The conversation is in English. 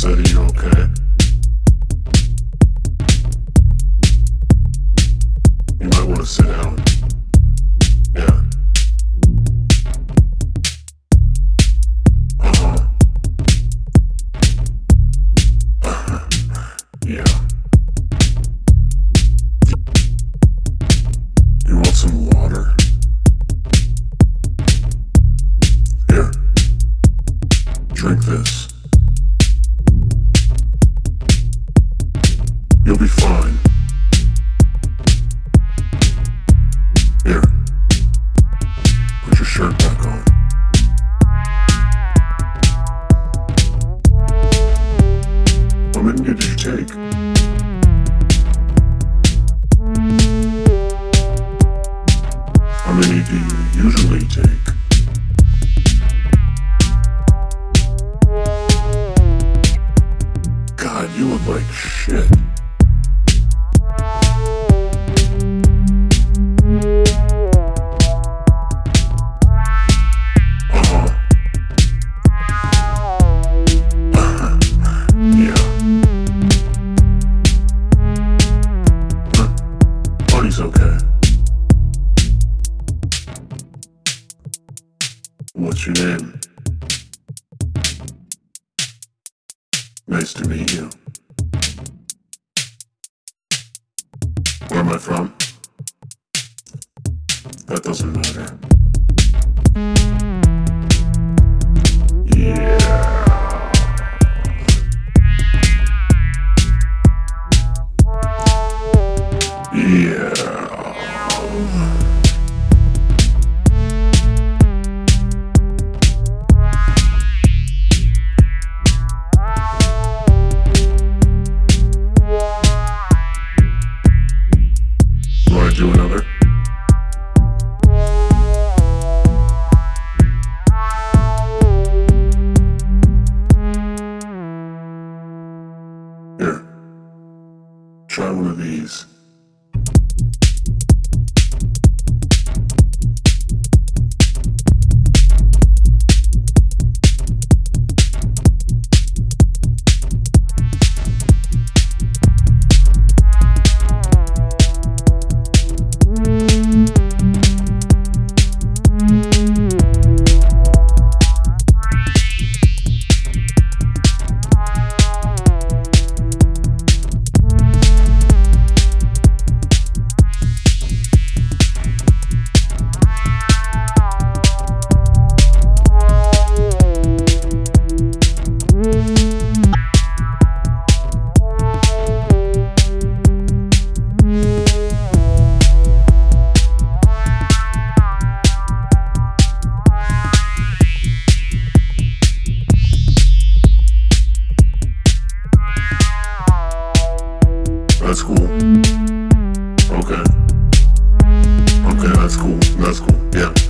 said, are you okay? You might want to sit down. Yeah. Yeah. You want some water? Here. Drink this. You'll be fine. Here. Put your shirt back on. How many did you take? How many do you usually take? God, you look like shit. Yeah. Buddy's okay. What's your name? Nice to meet you. Where am I from? That doesn't matter. Yeah. Yeah. Want to do another? Here. Try one of these. That's cool. Okay. Okay, that's cool. That's cool. Yeah.